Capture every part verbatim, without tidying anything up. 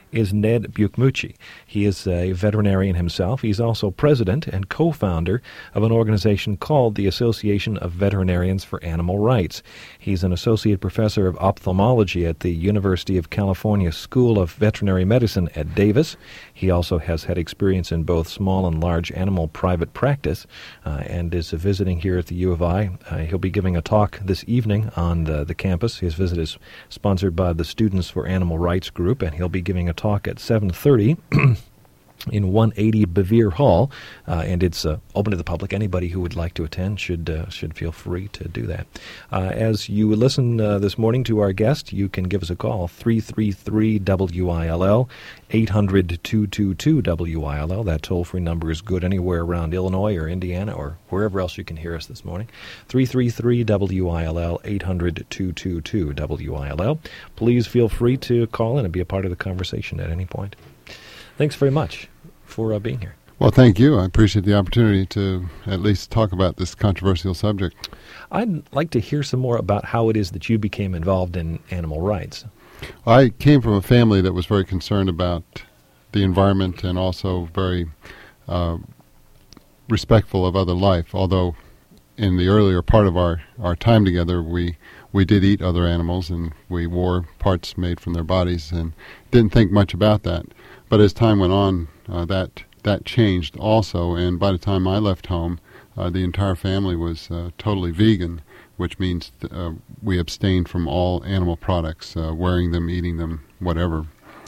is Ned Buchmucci. He is a veterinarian himself. He's also president and co-founder of an organization called the Association of Veterinarians for Animal Rights. He's an associate professor of ophthalmology at the University of California School of Veterinary Medicine at Davis. He also has had experience in both small and large animal private practice uh, and is visiting here at the U of I. Uh, he'll be giving a talk this evening on the, the campus. His visit is sponsored by the Students for Animal Rights Group, and he'll be giving a talk at seven thirty in one eighty Bevere Hall, uh, and it's uh, open to the public. Anybody who would like to attend should uh, should feel free to do that. Uh, as you listen uh, this morning to our guest, you can give us a call, three three three W I L L, eight hundred, two two two, W I L L. That toll-free number is good anywhere around Illinois or Indiana or wherever else you can hear us this morning. three three three W I L L, eight hundred, two two two, W I L L. Please feel free to call in and be a part of the conversation at any point. Thanks very much for uh, being here. Well, thank you. I appreciate the opportunity to at least talk about this controversial subject. I'd like to hear some more about how it is that you became involved in animal rights. I came from a family that was very concerned about the environment and also very uh, respectful of other life, although in the earlier part of our, our time together, we we did eat other animals and we wore parts made from their bodies and didn't think much about that. But as time went on, uh, that that changed also, and by the time I left home, uh, the entire family was uh, totally vegan, which means th- uh, we abstained from all animal products, uh, wearing them, eating them, whatever.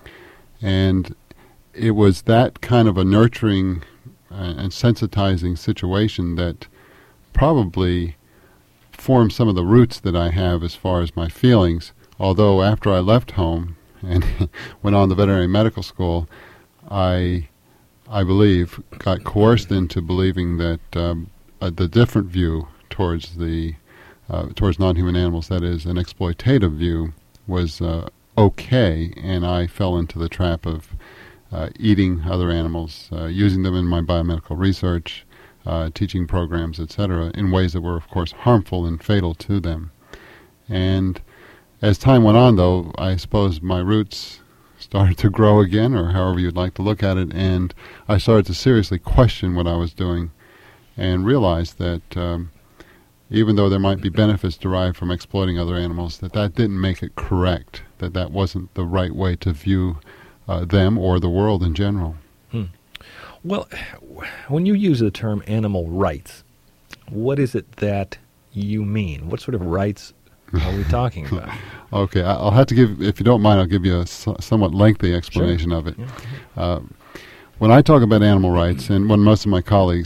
And it was that kind of a nurturing uh, and sensitizing situation that probably formed some of the roots that I have as far as my feelings, although after I left home and went on to veterinary medical school, I, I believe, got coerced into believing that um, uh, the different view towards the uh, towards non-human animals, that is, an exploitative view, was uh, okay, and I fell into the trap of uh, eating other animals, uh, using them in my biomedical research, uh, teaching programs, et cetera, in ways that were, of course, harmful and fatal to them. And as time went on, though, I suppose my roots started to grow again, or however you'd like to look at it, and I started to seriously question what I was doing and realized that um, even though there might be benefits derived from exploiting other animals, that that didn't make it correct, that that wasn't the right way to view uh, them or the world in general. Hmm. Well, when you use the term animal rights, what is it that you mean? What sort of rights are we talking about? Okay, I'll have to give, if you don't mind, I'll give you a so- somewhat lengthy explanation Sure. of it. Yeah. Uh, when I talk about animal rights, and when most of my colleagues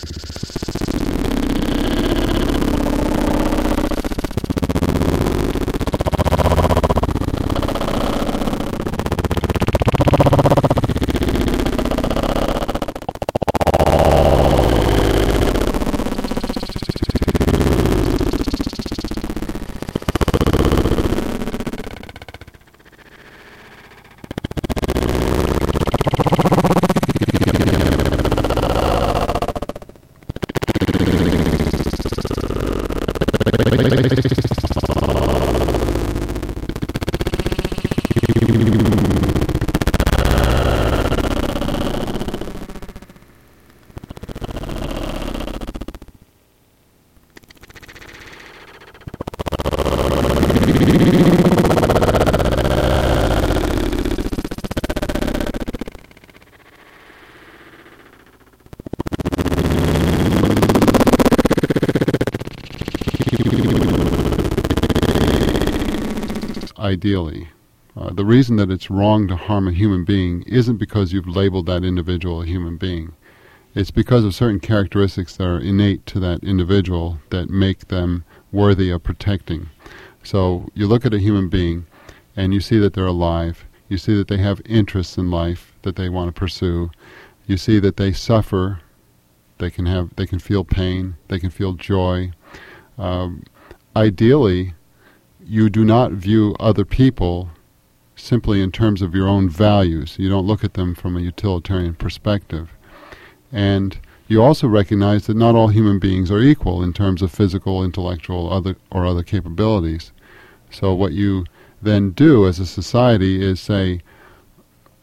ideally. Uh, the reason that it's wrong to harm a human being isn't because you've labeled that individual a human being. It's because of certain characteristics that are innate to that individual that make them worthy of protecting. So you look at a human being and you see that they're alive. You see that they have interests in life that they want to pursue. You see that they suffer. They can have, they can feel pain. They can feel joy. Um, ideally, you do not view other people simply in terms of your own values. You don't look at them from a utilitarian perspective. And you also recognize that not all human beings are equal in terms of physical, intellectual, other or other capabilities. So what you then do as a society is say,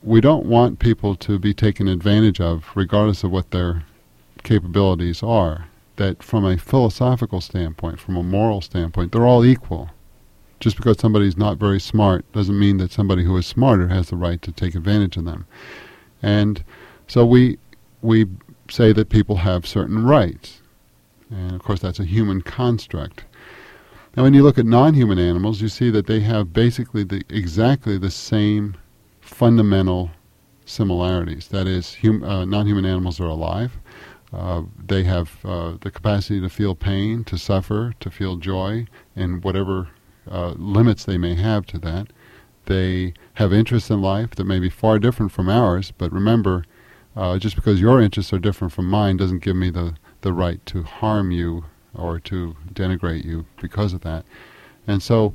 we don't want people to be taken advantage of, regardless of what their capabilities are. That from a philosophical standpoint, from a moral standpoint, they're all equal. Just because somebody's not very smart doesn't mean that somebody who is smarter has the right to take advantage of them. And so we we say that people have certain rights. And of course that's a human construct. Now when you look at non-human animals, you see that they have basically the exactly the same fundamental similarities. That is, hum, uh, non-human animals are alive. Uh, they have uh, the capacity to feel pain, to suffer, to feel joy, and whatever uh, limits they may have to that. They have interests in life that may be far different from ours, but remember, uh, just because your interests are different from mine doesn't give me the, the right to harm you or to denigrate you because of that. And so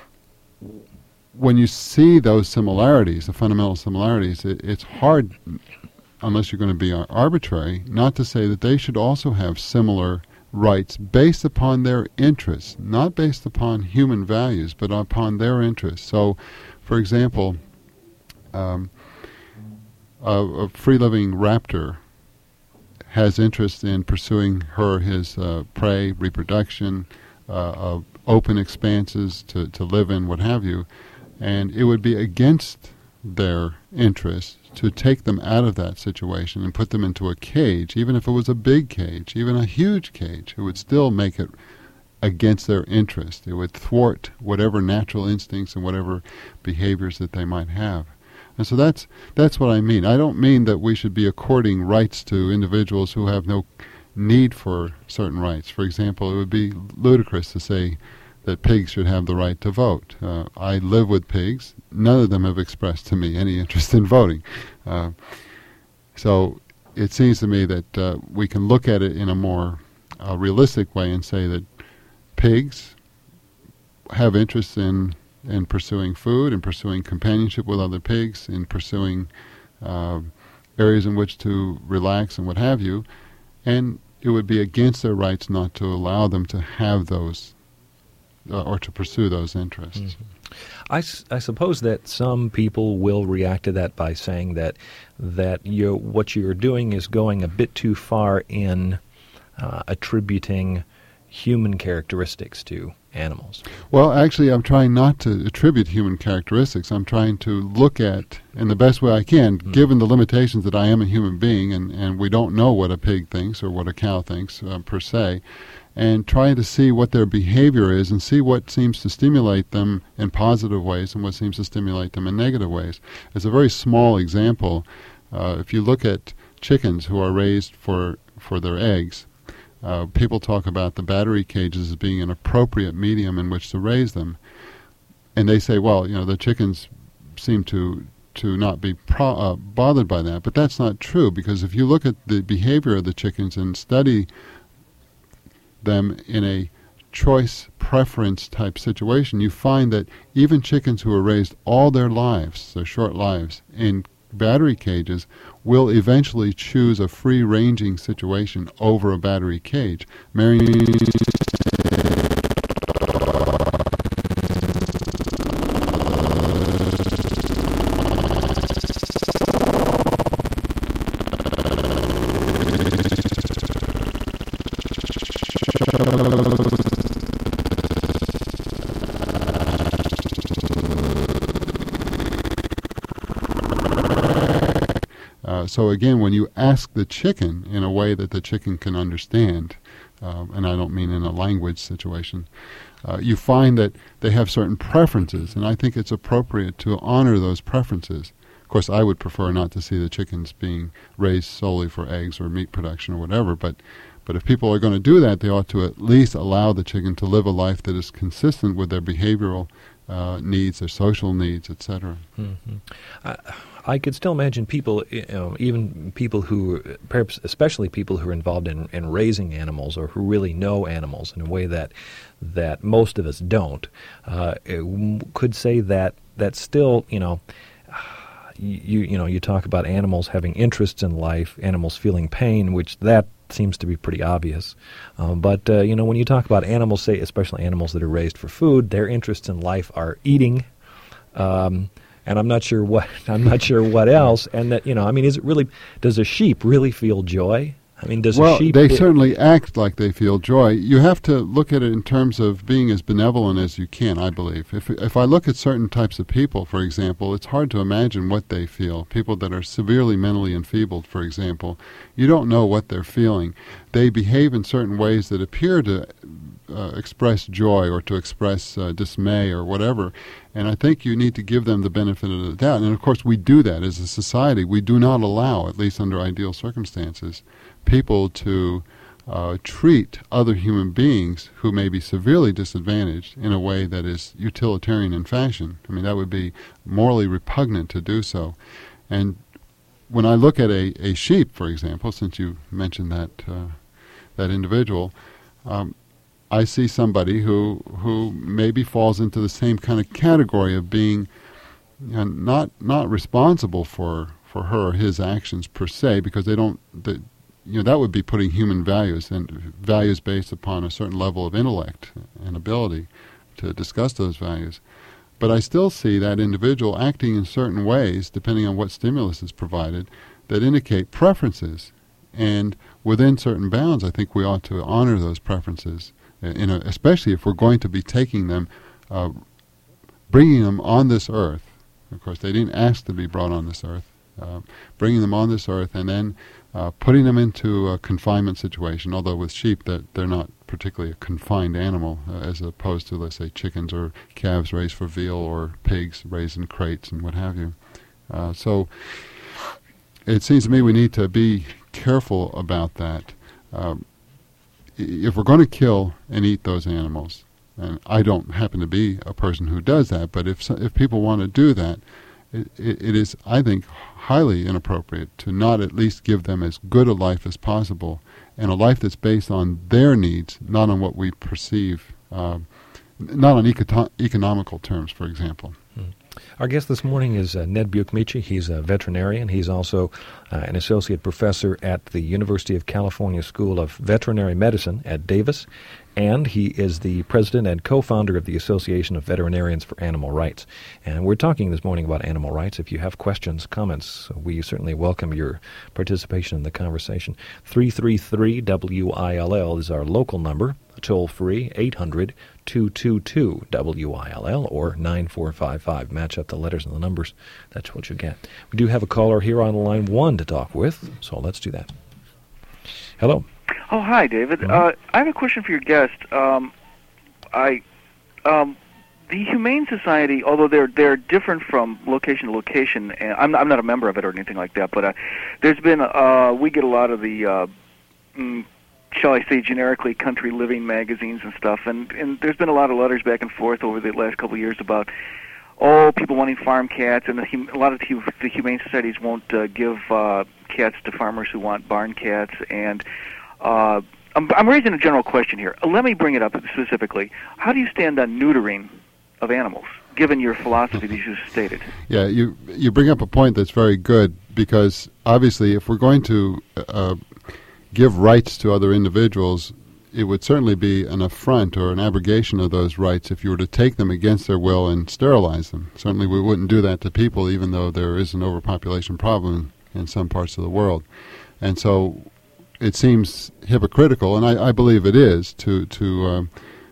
when you see those similarities, the fundamental similarities, it, it's hard, unless you're going to be arbitrary, not to say that they should also have similar rights based upon their interests, not based upon human values, but upon their interests. So, for example, um, a, a free-living raptor has interest in pursuing her, his uh, prey, reproduction, uh, uh, open expanses to, to live in, what have you, and it would be against their interests to take them out of that situation and put them into a cage, even if it was a big cage, even a huge cage. It would still make it against their interest. It would thwart whatever natural instincts and whatever behaviors that they might have. And so that's that's what I mean. I don't mean that we should be according rights to individuals who have no need for certain rights. For example, it would be ludicrous to say that pigs should have the right to vote. Uh, I live with pigs. None of them have expressed to me any interest in voting. Uh, so it seems to me that uh, we can look at it in a more uh, realistic way and say that pigs have interest in, in pursuing food, in pursuing companionship with other pigs, in pursuing uh, areas in which to relax and what have you, and it would be against their rights not to allow them to have those Uh, or to pursue those interests. Mm-hmm. I, s- I suppose that some people will react to that by saying that that you what you're doing is going a bit too far in uh, attributing human characteristics to animals. Well, actually, I'm trying not to attribute human characteristics. I'm trying to look at, in the best way I can, mm-hmm. given the limitations that I am a human being, and, and we don't know what a pig thinks or what a cow thinks uh, per se, and trying to see what their behavior is and see what seems to stimulate them in positive ways and what seems to stimulate them in negative ways. As a very small example, uh, if you look at chickens who are raised for, for their eggs, uh, people talk about the battery cages as being an appropriate medium in which to raise them. And they say, well, you know, the chickens seem to to not be pro- uh, bothered by that. But that's not true, because if you look at the behavior of the chickens and study them in a choice preference type situation, you find that even chickens who are raised all their lives, their short lives, in battery cages will eventually choose a free-ranging situation over a battery cage. Marrying Uh, so again, when you ask the chicken in a way that the chicken can understand, uh, and I don't mean in a language situation, uh, you find that they have certain preferences, and I think it's appropriate to honor those preferences. Of course, I would prefer not to see the chickens being raised solely for eggs or meat production or whatever, but but if people are going to do that, they ought to at least allow the chicken to live a life that is consistent with their behavioral uh, needs, their social needs, et cetera. Mm-hmm. I, I could still imagine people, you know, even people who, perhaps especially people who are involved in, in raising animals or who really know animals in a way that that most of us don't, uh, could say that that still, you know, you you know, you talk about animals having interests in life, animals feeling pain, which that seems to be pretty obvious. Um, but, uh, you know, when you talk about animals, say especially animals that are raised for food, their interests in life are eating, um, and I'm not sure what I'm not sure what else. And that, you know, I mean, is it really? Does a sheep really feel joy? I mean, does well, a sheep? They it, certainly act like they feel joy. You have to look at it in terms of being as benevolent as you can, I believe. If if I look at certain types of people, for example, it's hard to imagine what they feel. People that are severely mentally enfeebled, for example, you don't know what they're feeling. They behave in certain ways that appear to uh, express joy or to express uh, dismay or whatever. And I think you need to give them the benefit of the doubt. And, of course, we do that as a society. We do not allow, at least under ideal circumstances, people to uh, treat other human beings who may be severely disadvantaged in a way that is utilitarian in fashion. I mean, that would be morally repugnant to do so. And when I look at a, a sheep, for example, since you mentioned that uh, that individual, um, I see somebody who who maybe falls into the same kind of category of being uh, not not responsible for, for her or his actions per se, because they don't. They, You know, that would be putting human values and values based upon a certain level of intellect and ability to discuss those values. But I still see that individual acting in certain ways, depending on what stimulus is provided, that indicate preferences. And within certain bounds, I think we ought to honor those preferences, in a, especially if we're going to be taking them, uh, bringing them on this earth. Of course, they didn't ask to be brought on this earth. Uh, bringing them on this earth and then uh, putting them into a confinement situation, although with sheep that they're not particularly a confined animal uh, as opposed to, let's say, chickens or calves raised for veal or pigs raised in crates and what have you. Uh, so it seems to me we need to be careful about that. Um, if we're going to kill and eat those animals, and I don't happen to be a person who does that, but if so, if people want to do that, It, it is, I think, highly inappropriate to not at least give them as good a life as possible, and a life that's based on their needs, not on what we perceive, uh, not on eco- economical terms, for example. Hmm. Our guest this morning is uh, Ned Buick-Michie. He's a veterinarian. He's also uh, an associate professor at the University of California School of Veterinary Medicine at Davis, and he is the president and co-founder of the Association of Veterinarians for Animal Rights. And we're talking this morning about animal rights. If you have questions, comments, we certainly welcome your participation in the conversation. three three three W I L L is our local number, toll-free, eight hundred, two two two, W I L L, or nine four five five. Match up the letters and the numbers. That's what you get. We do have a caller here on line one to talk with, so let's do that. Hello. Oh, hi, David. Mm-hmm. Uh, I have a question for your guest. Um, I, um, the Humane Society, although they're they're different from location to location, and I'm not, I'm not a member of it or anything like that, but uh, there's been uh, we get a lot of the, uh, mm, shall I say, generically country living magazines and stuff, and and there's been a lot of letters back and forth over the last couple of years about, oh, people wanting farm cats, and the, a lot of the, the Humane Societies won't uh, give uh, cats to farmers who want barn cats, and Uh, I'm, I'm raising a general question here. Uh, let me bring it up specifically. How do you stand on neutering of animals, given your philosophy that you stated? Yeah, you you bring up a point that's very good, because obviously if we're going to uh, give rights to other individuals, it would certainly be an affront or an abrogation of those rights if you were to take them against their will and sterilize them. Certainly we wouldn't do that to people, even though there is an overpopulation problem in some parts of the world. And so it seems hypocritical, and I, I believe it is, to to um,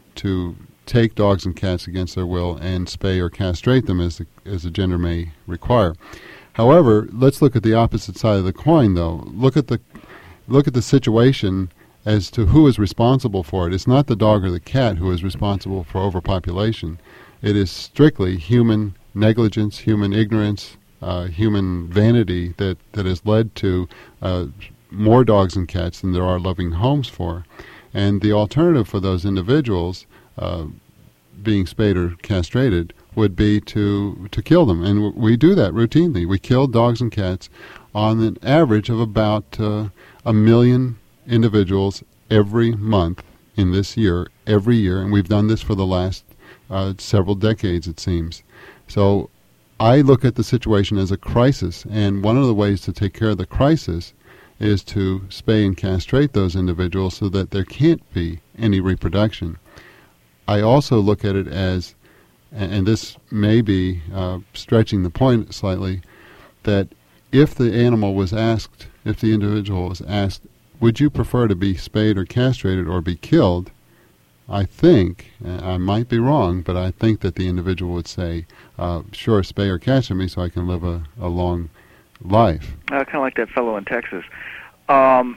to take dogs and cats against their will and spay or castrate them as the, as the gender may require. However, let's look at the opposite side of the coin, though. Look at the look at the situation as to who is responsible for it. It's not the dog or the cat who is responsible for overpopulation. It is strictly human negligence, human ignorance, uh, human vanity that, that has led to uh, more dogs and cats than there are loving homes for. And the alternative for those individuals uh, being spayed or castrated would be to to kill them. And w- we do that routinely. We kill dogs and cats on an average of about uh, a million individuals every month in this year, every year. And we've done this for the last uh, several decades, it seems. So I look at the situation as a crisis. And one of the ways to take care of the crisis is to spay and castrate those individuals so that there can't be any reproduction. I also look at it as and, and this may be uh, stretching the point slightly, that if the animal was asked, if the individual was asked, would you prefer to be spayed or castrated or be killed, I think, I might be wrong, but I think that the individual would say, uh, sure, spay or castrate me so I can live a, a long life. Uh, kind of like that fellow in Texas. Um,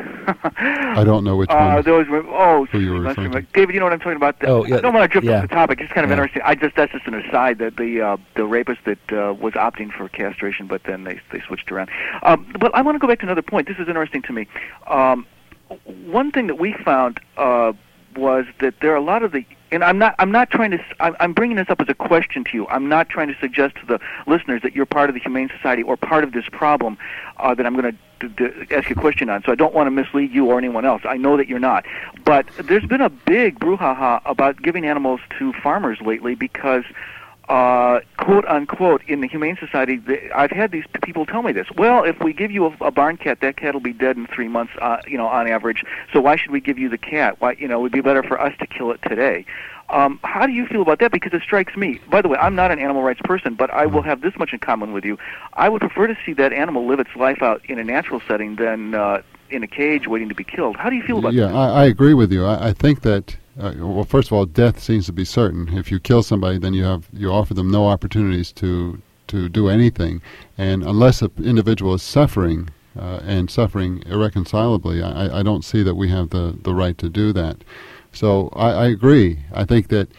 I don't know which uh, one. Those were, oh, who you were referring to. David, you know what I'm talking about? Oh, yeah. I don't want to drift yeah. off the topic. It's kind of yeah. interesting. I just that's just an aside that the uh, the rapist that uh, was opting for castration, but then they they switched around. Um, but I want to go back to another point. This is interesting to me. Um, one thing that we found uh, was that there are a lot of the, and I'm not I'm not trying to I'm, I'm bringing this up as a question to you. I'm not trying to suggest to the listeners that you're part of the Humane Society or part of this problem uh, that I'm going to. To, to ask a question on, so I don't want to mislead you or anyone else. I know that you're not. But there's been a big brouhaha about giving animals to farmers lately because, uh, quote unquote, in the Humane Society, they, I've had these people tell me this. Well, if we give you a, a barn cat, that cat will be dead in three months, uh, you know, on average. So why should we give you the cat? Why, you know, it would be better for us to kill it today. Um, how do you feel about that? Because it strikes me. By the way, I'm not an animal rights person, but I will have this much in common with you. I would prefer to see that animal live its life out in a natural setting than uh, in a cage waiting to be killed. How do you feel about yeah, that? Yeah, I, I agree with you. I, I think that, uh, well, first of all, death seems to be certain. If you kill somebody, then you have you offer them no opportunities to to do anything, and unless an individual is suffering uh, and suffering irreconcilably, I, I don't see that we have the, the right to do that. So I, I agree. I think that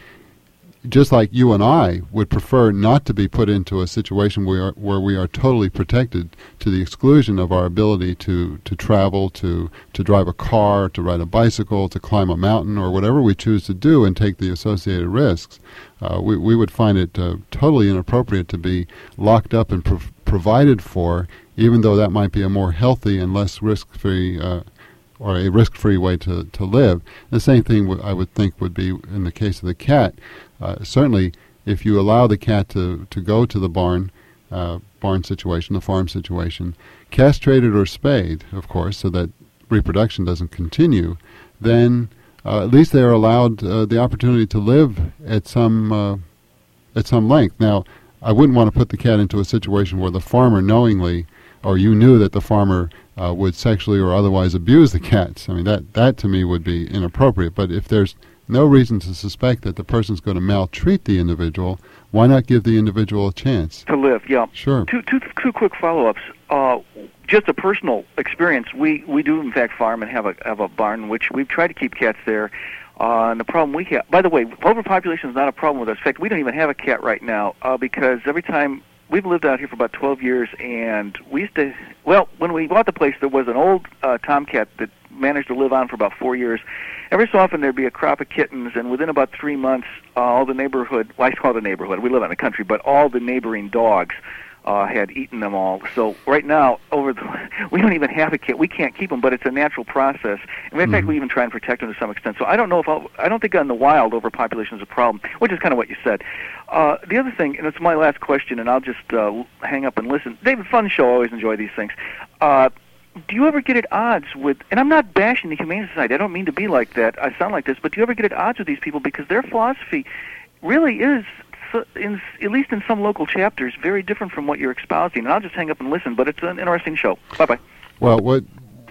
just like you and I would prefer not to be put into a situation where where we are totally protected to the exclusion of our ability to, to travel, to, to drive a car, to ride a bicycle, to climb a mountain, or whatever we choose to do and take the associated risks, uh, we, we would find it uh, totally inappropriate to be locked up and prov- provided for, even though that might be a more healthy and less risk-free uh, or a risk-free way to, to live. The same thing w- I would think would be in the case of the cat. Uh, certainly, if you allow the cat to, to go to the barn, uh, barn situation, the farm situation, castrated or spayed, of course, so that reproduction doesn't continue, then uh, at least they are allowed uh, the opportunity to live at some uh, at some length. Now, I wouldn't want to put the cat into a situation where the farmer knowingly, or you knew that the farmer Uh, would sexually or otherwise abuse the cats. I mean, that, that to me would be inappropriate. But if there's no reason to suspect that the person's going to maltreat the individual, why not give the individual a chance? To live, yeah. Sure. Two, two, two quick follow-ups. Uh, just a personal experience. We, we do, in fact, farm and have a, have a barn, which we've tried to keep cats there. Uh, and the problem we have, by the way, overpopulation is not a problem with us. In fact, we don't even have a cat right now uh, because every time we've lived out here for about twelve years, and we used to, well, when we bought the place, there was an old uh, tomcat that managed to live on for about four years. Every so often, there'd be a crop of kittens, and within about three months, uh, all the neighborhood, well, I call it the neighborhood, we live in the country, but all the neighboring dogs uh, had eaten them all. So right now, over the, we don't even have a kit. We can't keep them, but it's a natural process. And in Mm-hmm. fact, we even try and protect them to some extent. So I don't know if I'll, I don't think in the wild overpopulation is a problem, which is kind of what you said. Uh, the other thing, and it's my last question, and I'll just uh, hang up and listen. David, fun show. I always enjoy these things. Uh, do you ever get at odds with, and I'm not bashing the Humane Society. I don't mean to be like that. I sound like this, but do you ever get at odds with these people because their philosophy really is, in, at least in some local chapters, very different from what you're espousing? And I'll just hang up and listen, but it's an interesting show. Bye-bye. Well, what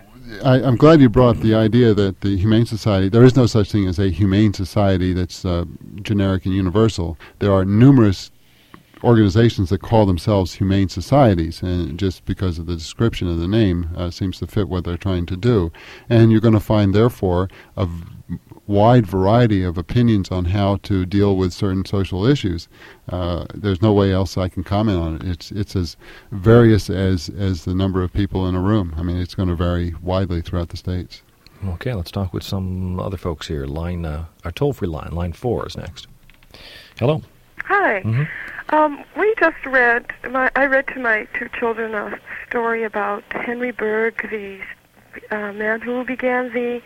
I, I'm glad you brought up the idea that the Humane Society, there is no such thing as a Humane Society that's uh, generic and universal. There are numerous organizations that call themselves humane societies, and just because of the description of the name uh, seems to fit what they're trying to do. And you're going to find, therefore, a v- wide variety of opinions on how to deal with certain social issues. Uh, there's no way else I can comment on it. It's it's as various as, as the number of people in a room. I mean, it's going to vary widely throughout the states. Okay, let's talk with some other folks here. Line, uh, our toll-free line, line four is next. Hello. Hi. Mm-hmm. Um, we just read, my, I read to my two children a story about Henry Berg, the uh, man who began the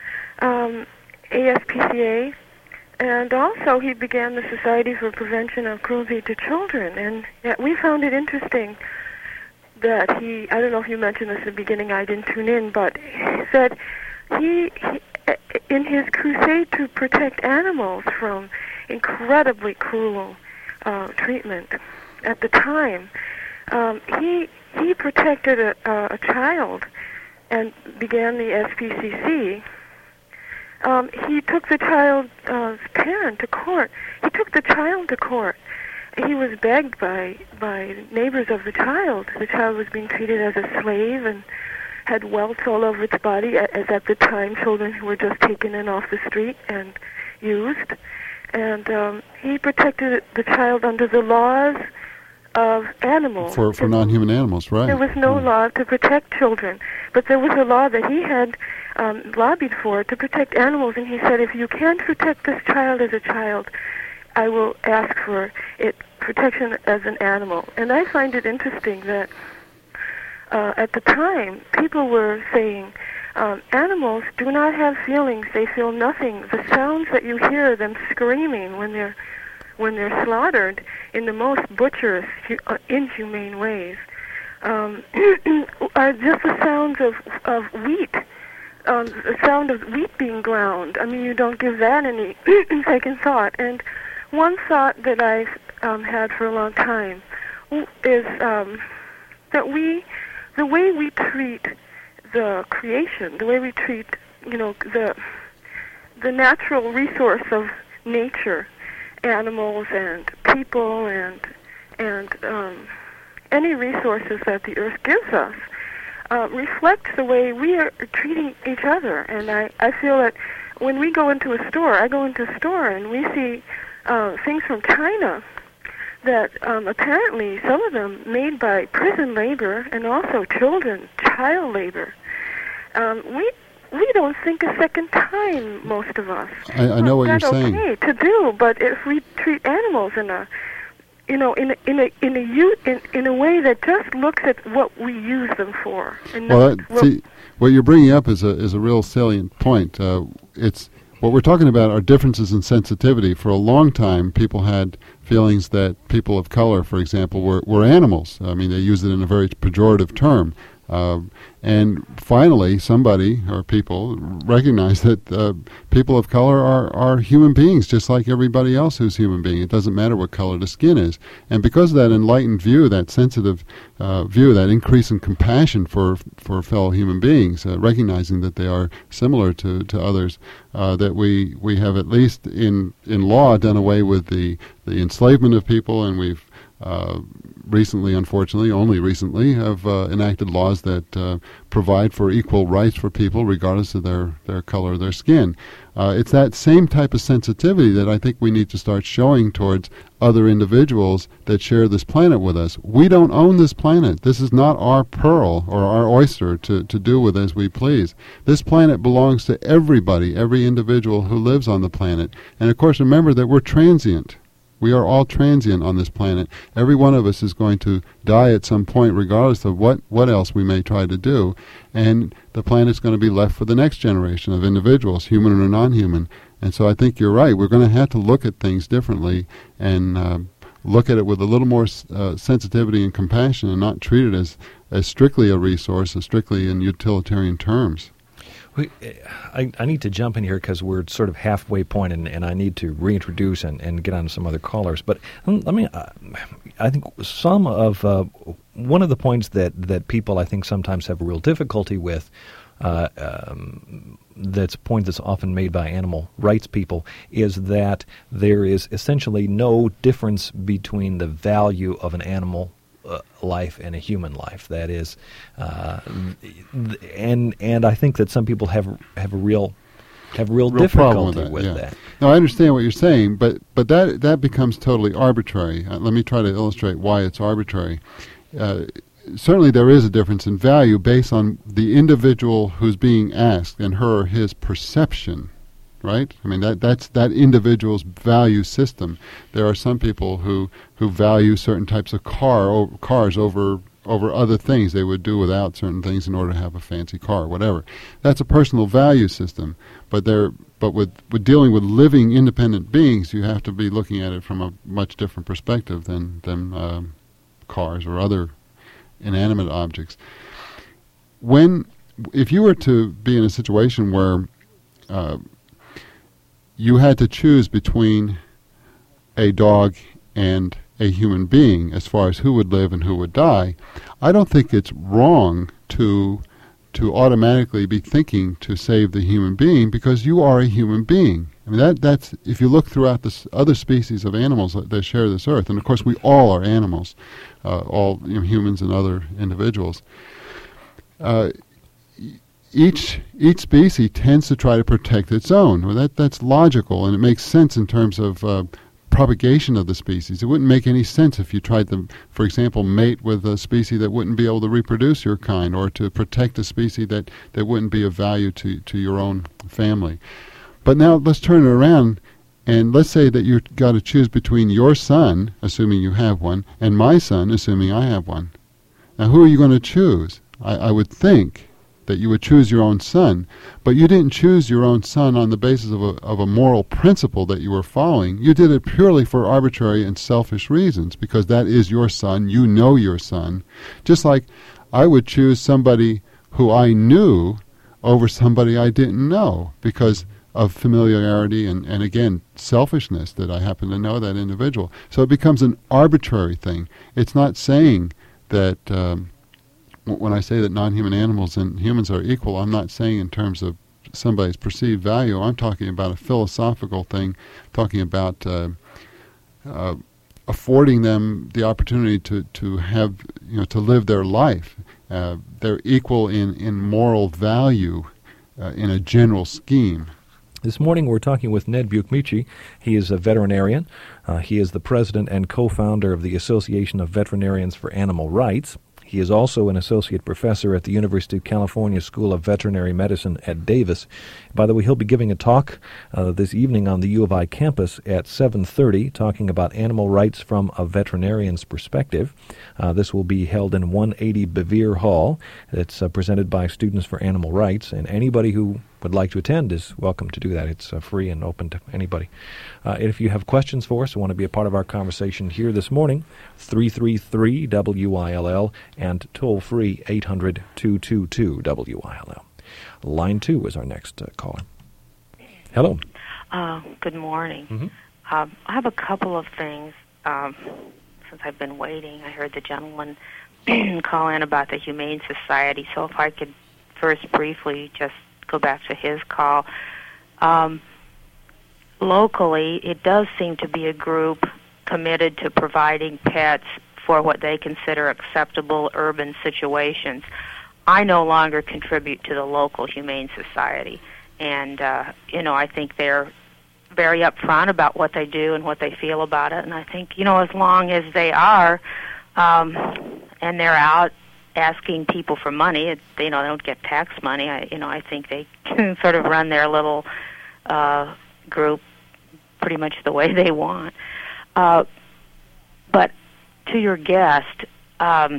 um, A S P C A, and also he began the Society for Prevention of Cruelty to Children. And yet we found it interesting that he, I don't know if you mentioned this at the beginning, I didn't tune in, but he said he, he in his crusade to protect animals from incredibly cruel uh, treatment. At the time, um, he he protected a, a, a child and began the S P C C. Um, he took the child's uh, parent to court. He took the child to court. He was begged by by neighbors of the child. The child was being treated as a slave and had welts all over its body, as at the time children who were just taken in off the street and used. And um, he protected the child under the laws of animals. For for non-human animals, right. There was no mm. law to protect children, but there was a law that he had um, lobbied for to protect animals, and he said, if you can't protect this child as a child, I will ask for it protection as an animal. And I find it interesting that uh, at the time, people were saying, um, animals do not have feelings, they feel nothing. The sounds that you hear them screaming when they're when they're slaughtered in the most butcherous, uh, inhumane ways, um, are just the sounds of, of wheat, um, the sound of wheat being ground. I mean, you don't give that any second thought. And one thought that I've um, had for a long time is um, that we, the way we treat the creation, the way we treat, you know, the the natural resource of nature, animals and people and and um, any resources that the earth gives us, uh, reflects the way we are treating each other. And I, I feel that when we go into a store, I go into a store and we see uh, things from China that um, apparently some of them made by prison labor and also children, child labor. Um, we We don't think a second time, most of us. I, I know what you're That's saying. okay to do, but if we treat animals in a, you know, in a, in a in a u- in, in a way that just looks at what we use them for. And Well, not that, see, what you're bringing up is a is a real salient point. Uh, it's what we're talking about are differences in sensitivity. For a long time, people had feelings that people of color, for example, were were animals. I mean, they use it in a very pejorative term. Uh, and finally, somebody or people recognize that uh, people of color are, are human beings, just like everybody else who's human being. It doesn't matter what color the skin is. And because of that enlightened view, that sensitive uh, view, that increase in compassion for for fellow human beings, uh, recognizing that they are similar to, to others, uh, that we, we have at least in, in law done away with the, the enslavement of people, and we've Uh, recently, unfortunately, only recently, have uh, enacted laws that uh, provide for equal rights for people regardless of their, their color of their skin. Uh, it's that same type of sensitivity that I think we need to start showing towards other individuals that share this planet with us. We don't own this planet. This is not our pearl or our oyster to, to do with as we please. This planet belongs to everybody, every individual who lives on the planet. And of course, remember that we're transient. We are all transient on this planet. Every one of us is going to die at some point, regardless of what, what else we may try to do. And the planet's going to be left for the next generation of individuals, human or non-human. And so I think you're right. We're going to have to look at things differently and uh, look at it with a little more uh, sensitivity and compassion, and not treat it as, as strictly a resource, as strictly in utilitarian terms. We, I, I need to jump in here because we're sort of halfway point, and, and I need to reintroduce and, and get on to some other callers. But let me, uh, I think some of, uh, one of the points that, that people I think sometimes have real difficulty with, uh, um, that's a point that's often made by animal rights people, is that there is essentially no difference between the value of an animal Uh, life and a human life. That is, uh, and and I think that some people have have a real have real, real difficulty with, that, with yeah. that. No, I understand what you're saying, but but that that becomes totally arbitrary. Uh, let me try to illustrate why it's arbitrary. Uh, certainly, there is a difference in value based on the individual who's being asked and her or his perception. Right? I mean, that that's that individual's value system. There are some people who, who value certain types of car o- cars over over other things they would do without certain things in order to have a fancy car, whatever. That's a personal value system. But there, but with, with dealing with living independent beings, you have to be looking at it from a much different perspective than than um, cars or other inanimate objects. When, if you were to be in a situation where uh, you had to choose between a dog and a human being as far as who would live and who would die, I don't think it's wrong to to automatically be thinking to save the human being, because you are a human being. I mean, that that's if you look throughout the s- other species of animals that, that share this earth, and of course we all are animals, uh, all you know, humans and other individuals. Uh, each each species tends to try to protect its own. Well, that that's logical, and it makes sense in terms of uh, propagation of the species. It wouldn't make any sense if you tried to, for example, mate with a species that wouldn't be able to reproduce your kind, or to protect a species that, that wouldn't be of value to, to your own family. But now let's turn it around, and let's say that you've got to choose between your son, assuming you have one, and my son, assuming I have one. Now who are you going to choose? I, I would think that you would choose your own son, but you didn't choose your own son on the basis of a, of a moral principle that you were following. You did it purely for arbitrary and selfish reasons, because that is your son. You know your son. Just like I would choose somebody who I knew over somebody I didn't know because of familiarity and, and again, selfishness, that I happen to know that individual. So it becomes an arbitrary thing. It's not saying that... Um, when I say that non-human animals and humans are equal, I'm not saying in terms of somebody's perceived value. I'm talking about a philosophical thing, talking about uh, uh, affording them the opportunity to, to have, you know, to live their life. Uh, they're equal in, in moral value uh, in a general scheme. This morning we're talking with Ned Buchmichi. He is a veterinarian. Uh, he is the president and co-founder of the Association of Veterinarians for Animal Rights. He is also an associate professor at the University of California School of Veterinary Medicine at Davis. By the way, he'll be giving a talk uh, this evening on the U of I campus at seven thirty, talking about animal rights from a veterinarian's perspective. Uh, this will be held in one eighty Bevere Hall. It's uh, presented by Students for Animal Rights, and anybody who would like to attend is welcome to do that. It's uh, free and open to anybody. Uh, and if you have questions for us or want to be a part of our conversation here this morning, three three three W I L L and toll-free eight hundred two two two W I L L. Line two is our next uh, caller. Hello. Uh, good morning. Mm-hmm. Um, I have a couple of things. Um, since I've been waiting, I heard the gentleman call in about the Humane Society, so if I could first briefly just go back to his call. Um, locally, it does seem to be a group committed to providing pets for what they consider acceptable urban situations. I no longer contribute to the local Humane Society, and, uh, you know, I think they're very upfront about what they do and what they feel about it, and I think, you know, as long as they are, um, and they're out asking people for money, it, you know, they don't get tax money. I, you know, I think they can sort of run their little uh, group pretty much the way they want. Uh, but to your guest, um,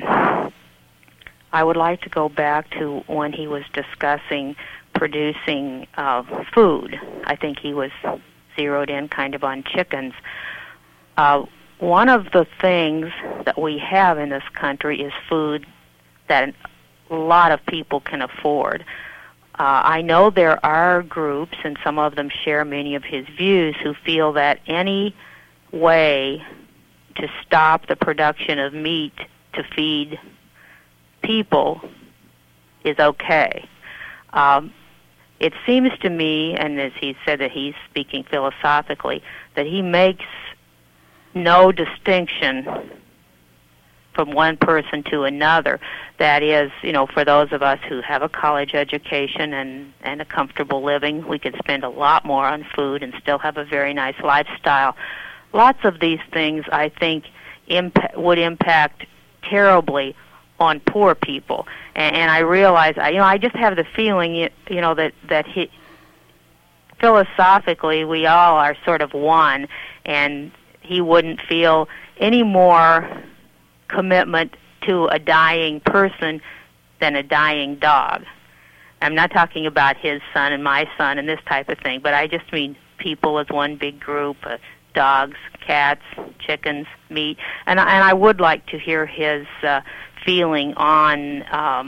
I would like to go back to when he was discussing producing uh, food. I think he was zeroed in kind of on chickens. Uh, one of the things that we have in this country is food that a lot of people can afford. Uh, I know there are groups, and some of them share many of his views, who feel that any way to stop the production of meat to feed people is okay. Um, it seems to me, and as he said that he's speaking philosophically, that he makes no distinction from one person to another. That is, you know, for those of us who have a college education and, and a comfortable living, we could spend a lot more on food and still have a very nice lifestyle. Lots of these things, I think, impa- would impact terribly on poor people. And, and I realize, I, you know, I just have the feeling, you, you know, that, that he, philosophically we all are sort of one, and he wouldn't feel any more commitment to a dying person than a dying dog. I'm not talking about his son and my son and this type of thing, but I just mean people as one big group, uh, dogs, cats, chickens, meat. And, and I would like to hear his uh, feeling on um,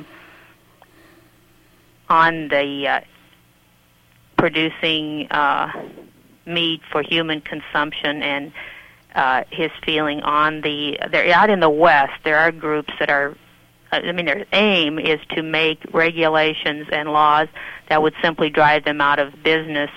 on the uh, producing uh, meat for human consumption and uh, his feeling on the. They're out in the West. There are groups that are. I mean, their aim is to make regulations and laws that would simply drive them out of business,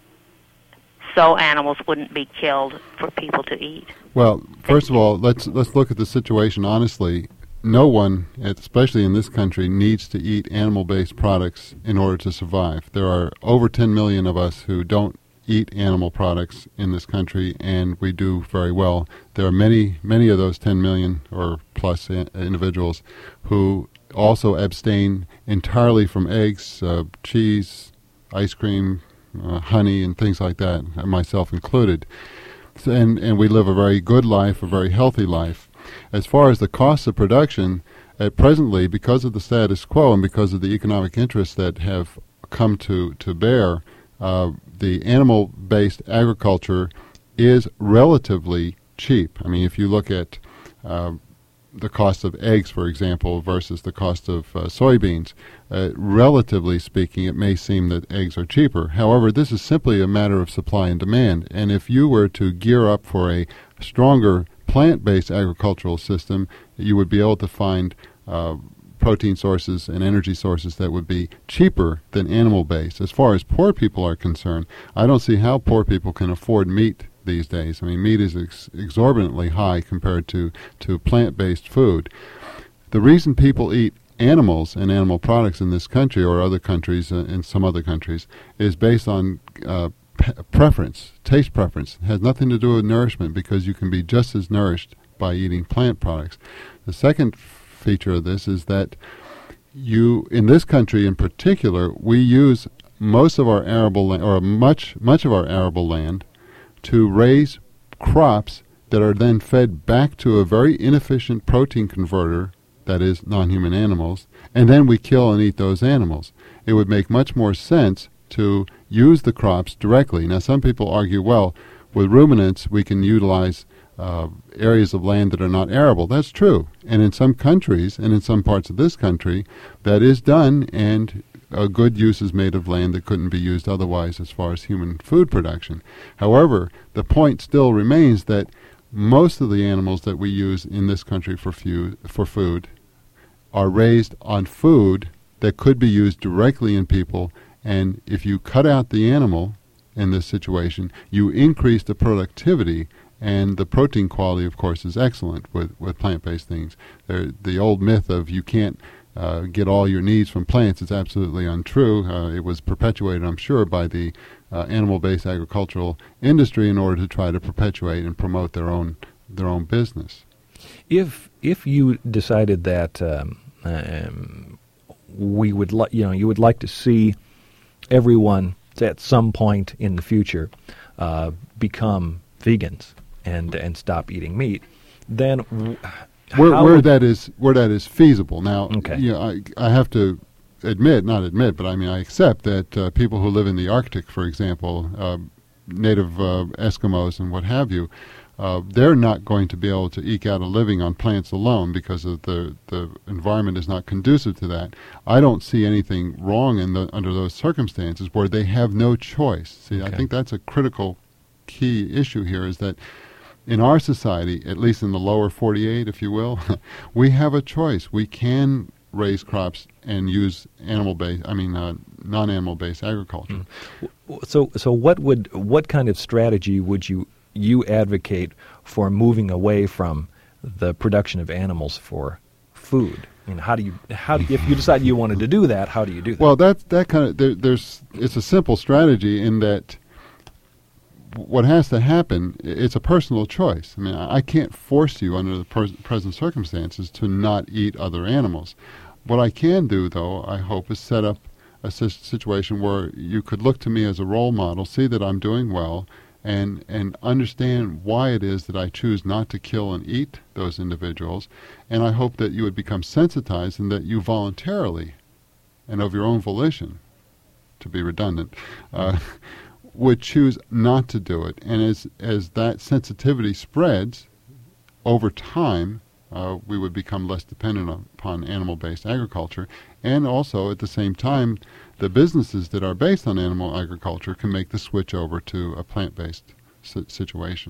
so animals wouldn't be killed for people to eat. Well, first of all, let's let's look at the situation honestly. No one, especially in this country, needs to eat animal-based products in order to survive. There are over ten million of us who don't eat animal products in this country, and we do very well. There are many, many of those ten million or plus I- individuals who also abstain entirely from eggs, uh, cheese, ice cream, uh, honey, and things like that, myself included. So, and, and we live a very good life, a very healthy life. As far as the costs of production, at presently, because of the status quo and because of the economic interests that have come to, to bear, uh, the animal-based agriculture is relatively cheap. I mean, if you look at uh, the cost of eggs, for example, versus the cost of uh, soybeans, uh, relatively speaking, it may seem that eggs are cheaper. However, this is simply a matter of supply and demand. And if you were to gear up for a stronger plant-based agricultural system, you would be able to find uh, protein sources and energy sources that would be cheaper than animal-based. As far as poor people are concerned, I don't see how poor people can afford meat these days. I mean, meat is ex- exorbitantly high compared to, to plant-based food. The reason people eat animals and animal products in this country or other countries, uh, in some other countries, is based on uh, pe- preference, taste preference. It has nothing to do with nourishment, because you can be just as nourished by eating plant products. The second feature of this is that you, in this country in particular, we use most of our arable land, or much much of our arable land, to raise crops that are then fed back to a very inefficient protein converter, that is, non-human animals, and then we kill and eat those animals. It would make much more sense to use the crops directly. Now, some people argue, well, with ruminants we can utilize uh, areas of land that are not arable. That's true. And in some countries, and in some parts of this country, that is done, and a good use is made of land that couldn't be used otherwise as far as human food production. However, the point still remains that most of the animals that we use in this country for, fu- for food are raised on food that could be used directly in people, and if you cut out the animal in this situation, you increase the productivity, and the protein quality, of course, is excellent with, with plant-based things. There, the old myth of you can't uh, get all your needs from plants is absolutely untrue. Uh, it was perpetuated, I'm sure, by the uh, animal-based agricultural industry in order to try to perpetuate and promote their own their own business. If if you decided that um, um, we would like, you know, you would like to see everyone at some point in the future uh, become vegans and and stop eating meat, then w- where, how where would, that is where that is feasible. Now, Okay. you know, I I have to admit, not admit, but I mean I accept that uh, people who live in the Arctic, for example, uh, native uh, Eskimos and what have you, uh, they're not going to be able to eke out a living on plants alone because of the the environment is not conducive to that. I don't see anything wrong in the under those circumstances where they have no choice. See, I Okay. think that's a critical key issue here, is that in our society, at least in the lower forty-eight, if you will, we have a choice. We can raise crops and use animal-based, I mean, uh, non-animal-based agriculture. Mm. So so what would what kind of strategy would you you advocate for moving away from the production of animals for food? I mean, how do you how do, if you decide you wanted to do that, how do you do that? Well, that that kind of there, there's it's a simple strategy in that what has to happen, it's a personal choice. I mean, I can't force you under the pres- present circumstances to not eat other animals. What I can do, though, I hope, is set up a si- situation where you could look to me as a role model, see that I'm doing well, and and understand why it is that I choose not to kill and eat those individuals. And I hope that you would become sensitized and that you voluntarily, and of your own volition, to be redundant, uh, would choose not to do it. And as as that sensitivity spreads over time, uh, we would become less dependent on, upon animal-based agriculture. And also, at the same time, the businesses that are based on animal agriculture can make the switch over to a plant-based si- situation.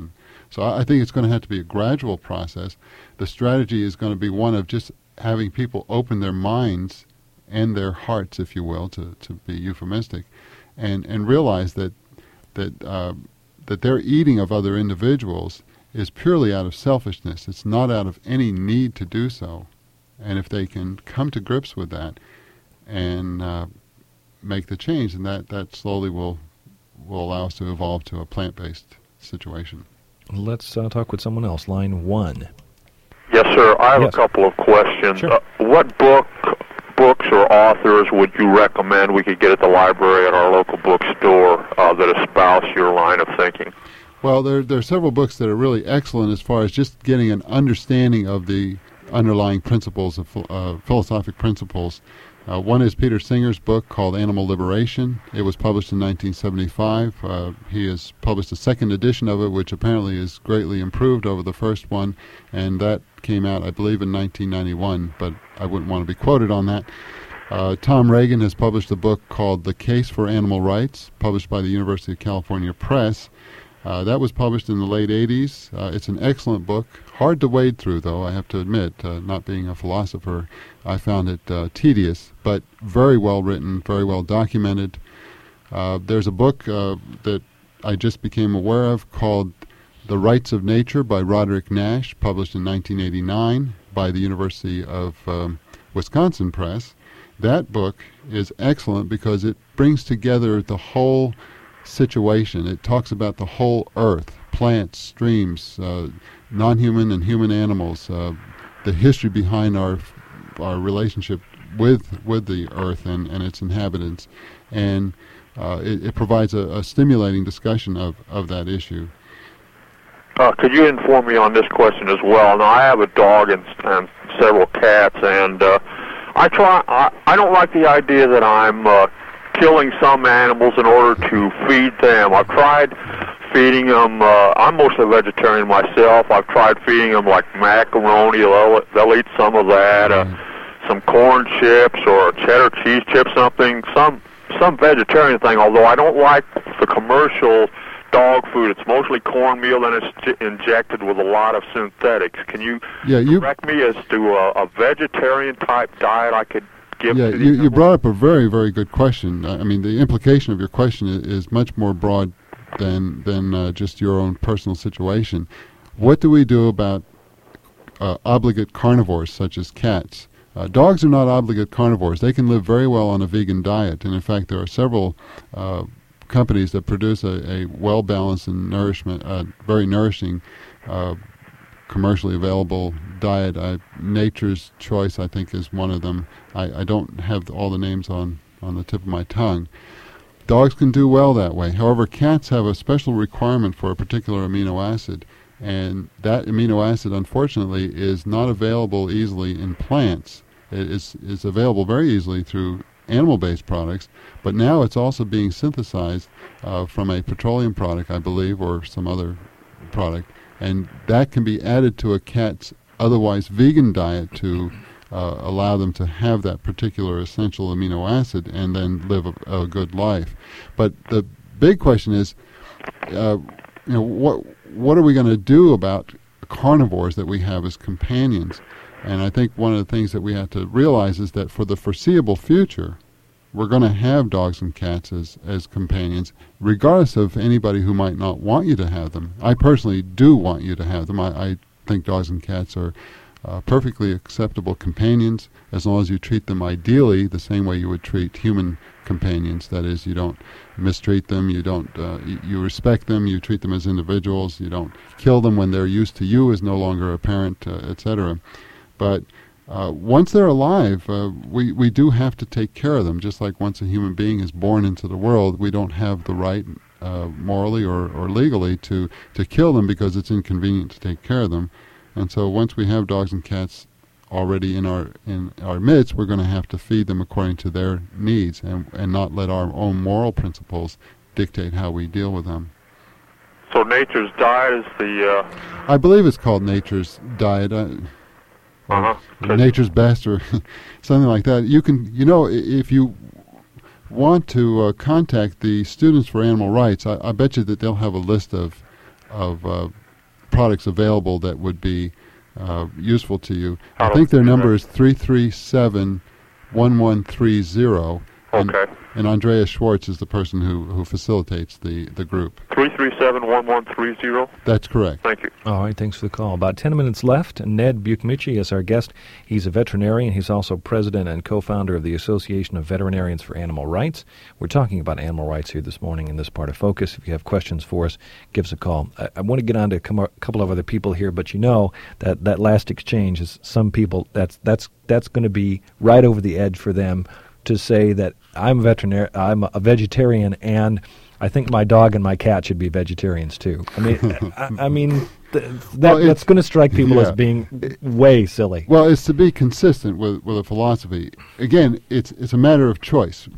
So I, I think it's going to have to be a gradual process. The strategy is going to be one of just having people open their minds and their hearts, if you will, to, to be euphemistic, and, and realize that that uh, that their eating of other individuals is purely out of selfishness. It's not out of any need to do so. And if they can come to grips with that and uh, make the change, then that, that slowly will will allow us to evolve to a plant-based situation. Let's uh, talk with someone else. Line one. Yes, sir. I have Yes. a couple of questions. Sure. Uh, what book, books or authors would you recommend we could get at the library at our local bookstore uh, that espouse your line of thinking? Well, there, there are several books that are really excellent as far as just getting an understanding of the underlying principles of uh, philosophic principles. Uh, one is Peter Singer's book called Animal Liberation. It was published in nineteen seventy-five. Uh, he has published a second edition of it, which apparently is greatly improved over the first one, and that came out, I believe, in nineteen ninety-one, but I wouldn't want to be quoted on that. Uh, Tom Reagan has published a book called The Case for Animal Rights, published by the University of California Press. Uh, that was published in the late eighties. Uh, it's an excellent book. Hard to wade through, though, I have to admit. Uh, not being a philosopher, I found it uh, tedious, but very well written, very well documented. Uh, there's a book uh, that I just became aware of called The Rights of Nature by Roderick Nash, published in nineteen eighty-nine by the University of um, Wisconsin Press. That book is excellent because it brings together the whole situation. It talks about the whole earth, plants, streams, uh, non-human and human animals, uh, the history behind our our relationship with with the earth and, and its inhabitants, and uh, it, it provides a, a stimulating discussion of, of that issue. Uh, could you inform me on this question as well? Now, I have a dog and, and several cats, and uh, I try. I, I don't like the idea that I'm uh, killing some animals in order to feed them. I've tried feeding them. Uh, I'm mostly vegetarian myself. I've tried feeding them like macaroni. They'll, they'll eat some of that. Uh, some corn chips or cheddar cheese chips, something. Some some vegetarian thing. Although I don't like the commercial dog food. It's mostly cornmeal and it's j- injected with a lot of synthetics. Can you, Yeah, you direct me as to a, a vegetarian type diet I could give Yeah, to you, these you brought up a very, very good question. I mean, the implication of your question is, is much more broad than than uh, just your own personal situation. What do we do about uh, obligate carnivores such as cats? Uh, dogs are not obligate carnivores. They can live very well on a vegan diet, and in fact, there are several uh, companies that produce a, a well-balanced and nourishment, uh, very nourishing, uh, commercially available diet. I, Nature's Choice, I think, is one of them. I, I don't have all the names on, on the tip of my tongue. Dogs can do well that way. However, cats have a special requirement for a particular amino acid, and that amino acid, unfortunately, is not available easily in plants. It is, is available very easily through animal-based products, but now it's also being synthesized uh, from a petroleum product, I believe, or some other product, and that can be added to a cat's otherwise vegan diet to uh, allow them to have that particular essential amino acid and then live a, a good life. But the big question is, uh, you know, what what are we going to do about carnivores that we have as companions? And I think one of the things that we have to realize is that for the foreseeable future, we're going to have dogs and cats as, as companions, regardless of anybody who might not want you to have them. I personally do want you to have them. I, I think dogs and cats are uh, perfectly acceptable companions as long as you treat them ideally the same way you would treat human companions. That is, you don't mistreat them, you don't uh, you, you respect them, you treat them as individuals, you don't kill them when their use to you is no longer apparent, uh, et cetera. But uh, once they're alive, uh, we, we do have to take care of them. Just like once a human being is born into the world, we don't have the right, uh, morally or, or legally, to, to kill them because it's inconvenient to take care of them. And so once we have dogs and cats already in our in our midst, we're going to have to feed them according to their needs and, and not let our own moral principles dictate how we deal with them. So Nature's Diet is the... Uh... I believe it's called Nature's Diet. I, Uh-huh. Nature's Best or something like that. You can, you know, if you want to uh, contact the Students for Animal Rights, I, I bet you that they'll have a list of of uh, products available that would be uh, useful to you. How I think their do number that? is three three seven, one one three zero. And, Okay. and Andreas Schwartz is the person who, who facilitates the, the group. three three seven, one one three zero. That's correct. Thank you. All right, thanks for the call. About ten minutes left. Ned Buchmichi is our guest. He's a veterinarian. He's also president and co-founder of the Association of Veterinarians for Animal Rights. We're talking about animal rights here this morning in this part of Focus. If you have questions for us, give us a call. I, I want to get on to a couple of other people here, but you know that that last exchange is some people, that's, that's, that's going to be right over the edge for them to say that I'm a veterinarian, I'm a vegetarian, and I think my dog and my cat should be vegetarians too. I mean, I, I mean, th- that Well, that's going to strike people yeah. as being way silly. Well, it's to be consistent with, with a philosophy. Again, it's it's a matter of choice.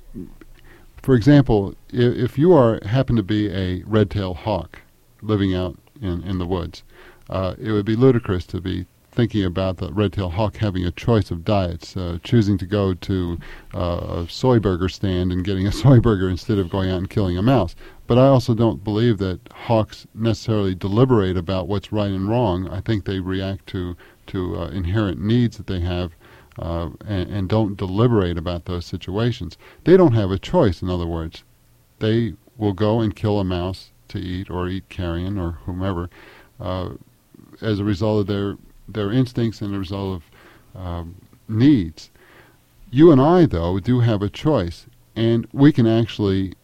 For example, if, if you are happen to be a red-tailed hawk living out in, in the woods, uh, it would be ludicrous to be thinking about the red-tailed hawk having a choice of diets, uh, choosing to go to uh, a soy burger stand and getting a soy burger instead of going out and killing a mouse. But I also don't believe that hawks necessarily deliberate about what's right and wrong. I think they react to, to uh, inherent needs that they have uh, and, and don't deliberate about those situations. They don't have a choice, in other words. They will go and kill a mouse to eat or eat carrion or whomever uh, as a result of their their instincts and the result of um, needs. You and I, though, do have a choice, and we can actually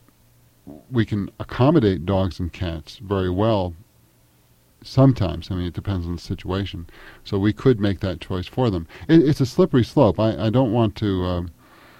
we can accommodate dogs and cats very well sometimes. I mean, it depends on the situation. So we could make that choice for them. It, it's a slippery slope. I, I don't want to um,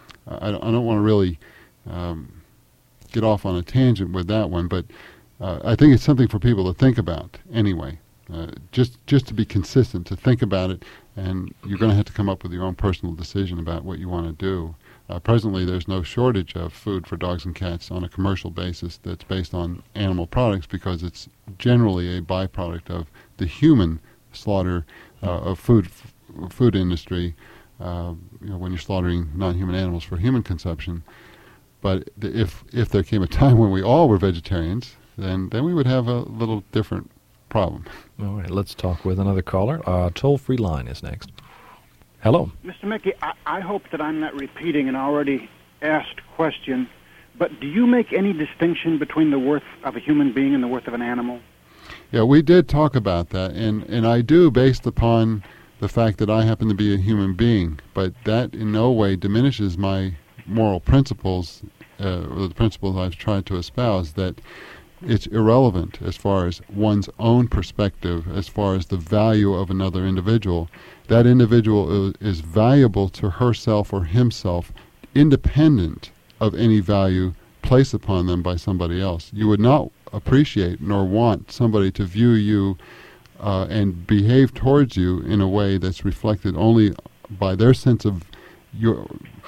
I, don't, I don't want to really um, get off on a tangent with that one, but uh, I think it's something for people to think about anyway. Uh, just just to be consistent, to think about it, and you're going to have to come up with your own personal decision about what you want to do. Uh, presently, there's no shortage of food for dogs and cats on a commercial basis that's based on animal products because it's generally a byproduct of the human slaughter uh, of food f- food industry. Uh, you know, when you're slaughtering non-human animals for human consumption. But th- if if there came a time when we all were vegetarians, then then we would have a little different problem. All right, let's talk with another caller. Uh, toll-free line is next. Hello. Mister Mickey, I, I hope that I'm not repeating an already asked question, but do you make any distinction between the worth of a human being and the worth of an animal? Yeah, we did talk about that, and, and I do based upon the fact that I happen to be a human being, but that in no way diminishes my moral principles, uh, or the principles I've tried to espouse, that it's irrelevant as far as one's own perspective, as far as the value of another individual. That individual is, is valuable to herself or himself, independent of any value placed upon them by somebody else. You would not appreciate nor want somebody to view you uh, and behave towards you in a way that's reflected only by their sense of your,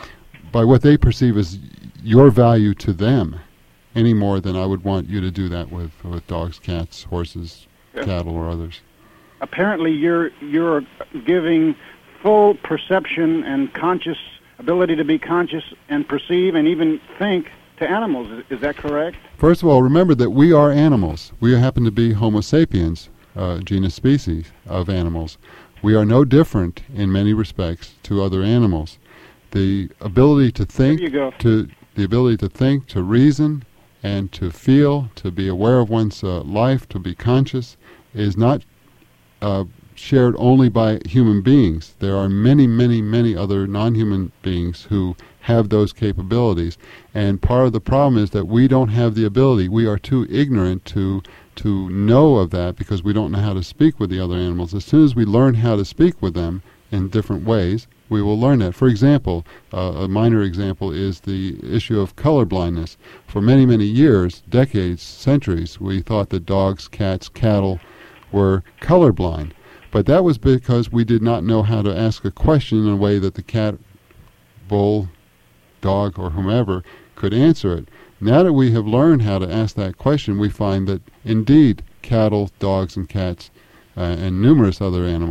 by what they perceive as your value to them, any more than I would want you to do that with, with dogs, cats, horses, Yeah. cattle, or others. Apparently you're you're giving full perception and conscious ability to be conscious and perceive and even think to animals. Is, is that correct? First of all, remember that we are animals. We happen to be Homo sapiens, uh, genus species of animals. We are no different in many respects to other animals. The ability to think, There you go. to the ability to think, to reason, and to feel, to be aware of one's uh, life, to be conscious, is not uh, shared only by human beings. There are many, many, many other non-human beings who have those capabilities. And part of the problem is that we don't have the ability. We are too ignorant to to know of that because we don't know how to speak with the other animals. As soon as we learn how to speak with them in different ways, we will learn that. For example, uh, a minor example is the issue of color blindness. For many, many years, decades, centuries, we thought that dogs, cats, cattle were colorblind. But that was because we did not know how to ask a question in a way that the cat, bull, dog, or whomever could answer it. Now that we have learned how to ask that question, we find that indeed cattle, dogs, and cats, uh, and numerous other animals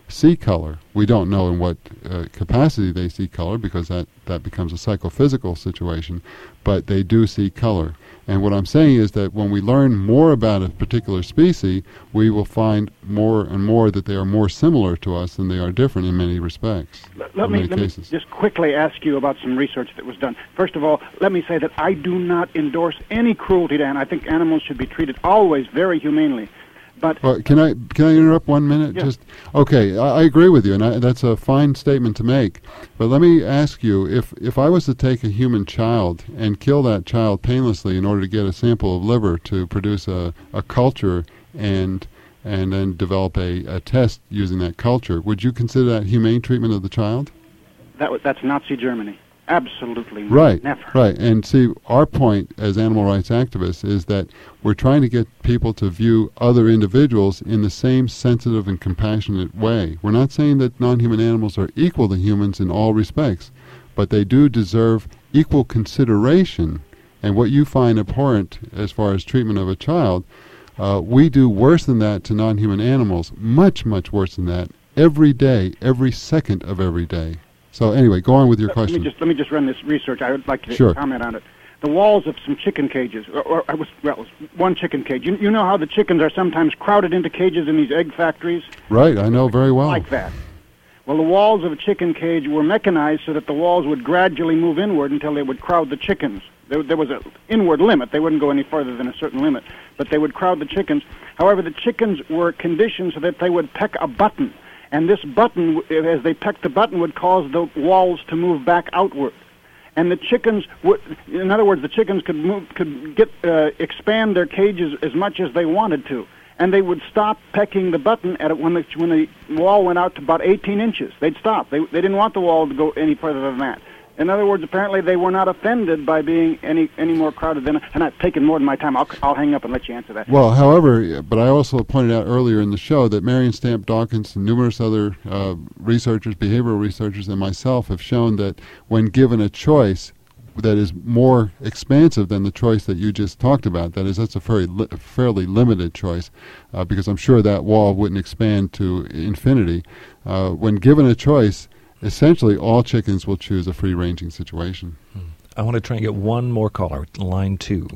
see color. We don't know in what uh, capacity they see color, because that, that becomes a psychophysical situation, but they do see color. And what I'm saying is that when we learn more about a particular species, we will find more and more that they are more similar to us than they are different in many respects. Let, let, in me, many let me cases. just quickly ask you about some research that was done. First of all, let me say that I do not endorse any cruelty to animals. I think animals should be treated always very humanely. But well, can I can I interrupt one minute? Yeah. Just okay. I, I agree with you, and I, that's a fine statement to make. But let me ask you: if if I was to take a human child and kill that child painlessly in order to get a sample of liver to produce a, a culture and and then develop a, a test using that culture, would you consider that humane treatment of the child? that was, that's Nazi Germany. Absolutely Right, never. right. And see, our point as animal rights activists is that we're trying to get people to view other individuals in the same sensitive and compassionate way. We're not saying that non-human animals are equal to humans in all respects, but they do deserve equal consideration. And what you find abhorrent as far as treatment of a child, uh, we do worse than that to non-human animals, much, much worse than that, every day, every second of every day. So anyway, go on with your Let question. me just let me just run this research. I would like to Sure. comment on it. The walls of some chicken cages, or, or I was well, it was one chicken cage. You, you know how the chickens are sometimes crowded into cages in these egg factories, Right, I know very well. like that. Well, the walls of a chicken cage were mechanized so that the walls would gradually move inward until they would crowd the chickens. There, there was an inward limit. They wouldn't go any further than a certain limit, but they would crowd the chickens. However, the chickens were conditioned so that they would peck a button. And this button, as they pecked the button, would cause the walls to move back outward. And the chickens would, in other words, the chickens could move, could get, uh, expand their cages as much as they wanted to. And they would stop pecking the button at it when the, when the wall went out to about eighteen inches. They'd stop. They, they didn't want the wall to go any further than that. In other words, apparently they were not offended by being any any more crowded than. And I've taken more than my time. I'll I'll hang up and let you answer that. Well, however, but I also pointed out earlier in the show that Marion Stamp Dawkins and numerous other uh, researchers, behavioral researchers, and myself have shown that when given a choice that is more expansive than the choice that you just talked about, that is, that's a very li- fairly limited choice, uh, because I'm sure that wall wouldn't expand to infinity. Uh, when given a choice, essentially all chickens will choose a free-ranging situation. Hmm. I want to try and get one more caller, line two.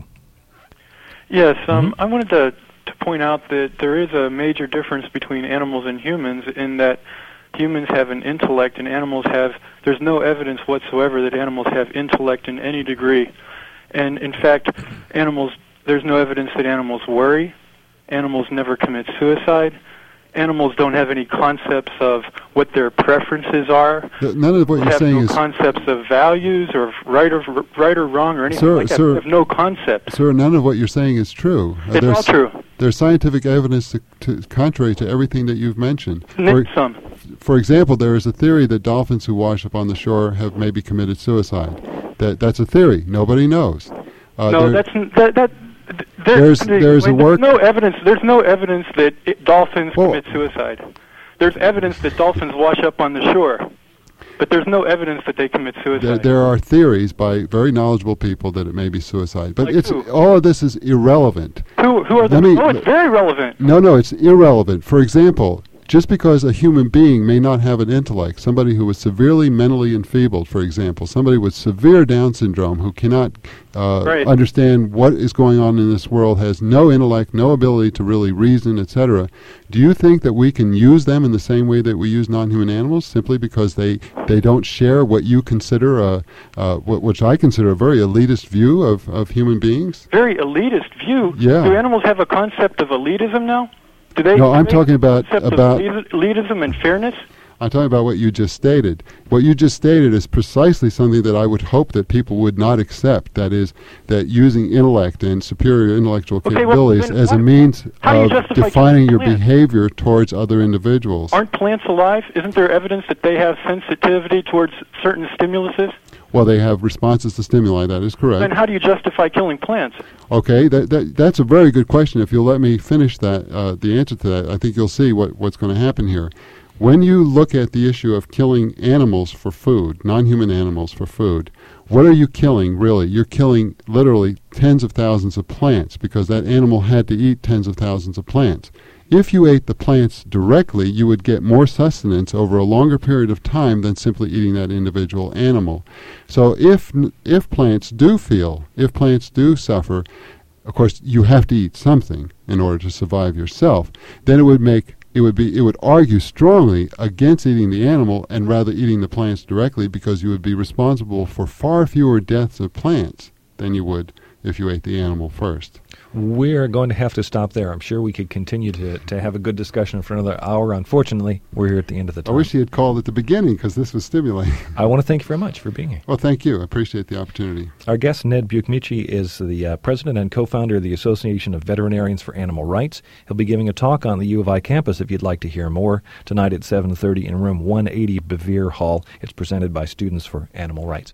Yes, um, Mm-hmm. I wanted to, to point out that there is a major difference between animals and humans in that humans have an intellect and animals have, there's no evidence whatsoever that animals have intellect in any degree. And in fact, animals, there's no evidence that animals worry. Animals never commit suicide. Animals don't have any concepts of what their preferences are. Th- None of what you're have saying no is... concepts of values or right or right or wrong or anything Sir, like that. sir. They have no concept. Sir, none of what you're saying is true. Uh, It's there's, all true. There's scientific evidence to, to, contrary to everything that you've mentioned. Name For, some. for example, there is a theory that dolphins who wash up on the shore have maybe committed suicide. That That's a theory. Nobody knows. Uh, No, there- that's n- that that. th- There, There's- there- there's a wait, work- no evidence. There's no evidence that it, dolphins Well- commit suicide. There's evidence that dolphins wash up on the shore, but there's no evidence that they commit suicide. There, there are theories by very knowledgeable people that it may be suicide. But Like it's who? all of this is irrelevant. who who are the? Let me- Oh, it's very relevant. No, no, it's irrelevant. For example, just because a human being may not have an intellect, somebody who is severely mentally enfeebled, for example, somebody with severe Down syndrome who cannot uh, Right. understand what is going on in this world, has no intellect, no ability to really reason, et cetera. Do you think that we can use them in the same way that we use non-human animals, simply because they, they don't share what you consider, a, uh, what, which I consider a very elitist view of, of human beings? Very elitist view. Yeah. Do animals have a concept of elitism now? Do they? No, do I'm they talking have a about- concept about- of elit- elitism and fairness. I'm talking about what you just stated. What you just stated is precisely something that I would hope that people would not accept. That is, that using intellect and superior intellectual Okay, well, capabilities then as a what- means how do you of justify defining your killing plants? behavior towards other individuals. Aren't plants alive? Isn't there evidence that they have sensitivity towards certain stimuluses? Well, they have responses to stimuli, that is Then correct. how do you justify killing plants? Okay, that, that that's a very good question. If you'll let me finish that, uh, the answer to that, I think you'll see what, what's going to happen here. When you look at the issue of killing animals for food, non-human animals for food, what are you killing, really? You're killing literally tens of thousands of plants, because that animal had to eat tens of thousands of plants. If you ate the plants directly, you would get more sustenance over a longer period of time than simply eating that individual animal. So if if plants do feel, if plants do suffer, of course you have to eat something in order to survive yourself, then it would make it would be it would argue strongly against eating the animal and rather eating the plants directly, because you would be responsible for far fewer deaths of plants than you would if you ate the animal first. We're going to have to stop there. I'm sure we could continue to, to have a good discussion for another hour. Unfortunately, we're here at the end of the time. I wish he had called at the beginning, because this was stimulating. I want to thank you very much for being here. Well, thank you. I appreciate the opportunity. Our guest, Ned Buchmiche, is the uh, president and co-founder of the Association of Veterinarians for Animal Rights. He'll be giving a talk on the U of I campus if you'd like to hear more, tonight at seven thirty in room one eighty Bevere Hall. It's presented by Students for Animal Rights.